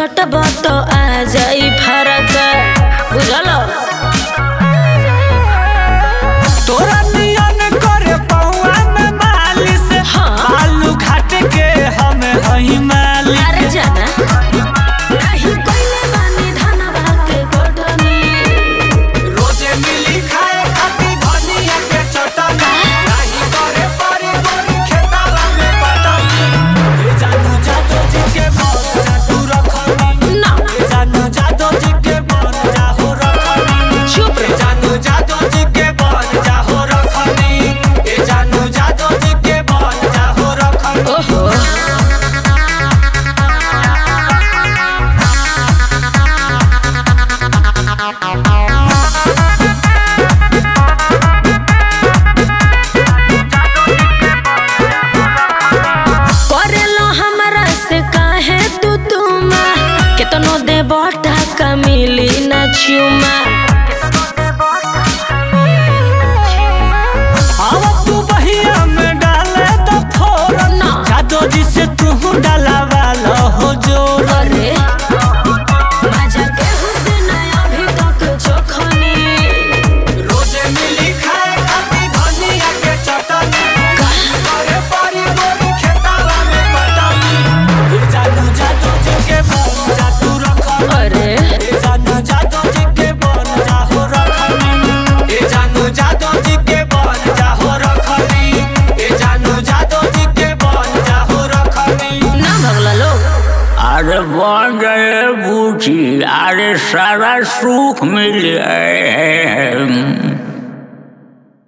सटबा तो आ जाई फरक बुझलो तोरा नियन करे पौआ में मालिश बालू घाट के हमें हई मालिक। अरे जाना नहीं कोइले बानी धनवा के कोठनी रोजे मिली खाए खाती धनिया के चटनी नहीं करे परी गोरी खेताला में पटनी। ए जानू जादो जी के बन जा तू रखनी ना ए जानू जादो जी के बन जा हो रखनी। चुप ए जानू जादो जी के बन जा हो रखनी ए जानू जादो जी के बन जा हो रखनी। ओहो करेलो हमरा से काहे तू केतनो दे बटा का मिली ना चुमा आवा तू बहिया में डाले तो फोरन ना। जादो जी से तू डाला वाला हो जोर। अरे मजा के हुस्न अभी तक चोखनी रोजे मिली खाए खाती धनिया के चटनी करे परी गोरी खेताला में पटनी। ए जानू जादो जी के बन जा तू रखनी अरे ए जानू जादो जी के बन जा हो रखनी ए जानू जादो जी के बन जा हो रखनी ए जानू जादो जी के बन जा हो रखनी। ना भगला लोग अरे बन गए बूझी अरे सारा सुख मिल गए